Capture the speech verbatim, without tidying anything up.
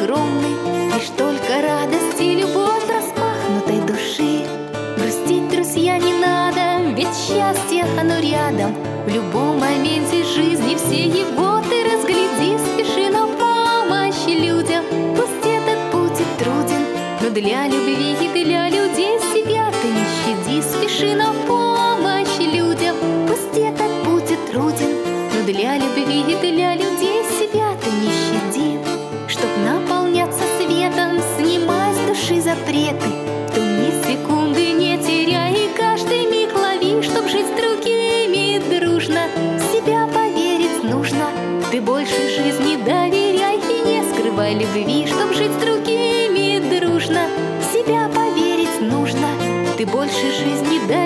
огромный, лишь только радость и любовь распахнутой души. Грустить, друзья, не надо, ведь счастье, оно рядом. В любом моменте жизни все его ты разгляди. Спеши на помощь людям, пусть этот путь и труден, но для любви и для людей себя ты не щади. Спеши на помощь людям, пусть этот путь и труден, но для любви и для людей себя ты не щади. Чтоб наполняться светом, снимай с души запреты, то ни секунды не теряй и каждый миг лови. Чтоб жить с другими дружно, в себя поверить нужно. Ты больше жизни доверяй и не скрывай любви. Чтоб жить с другими дружно, в себя поверить нужно. Ты больше жизни доверяй.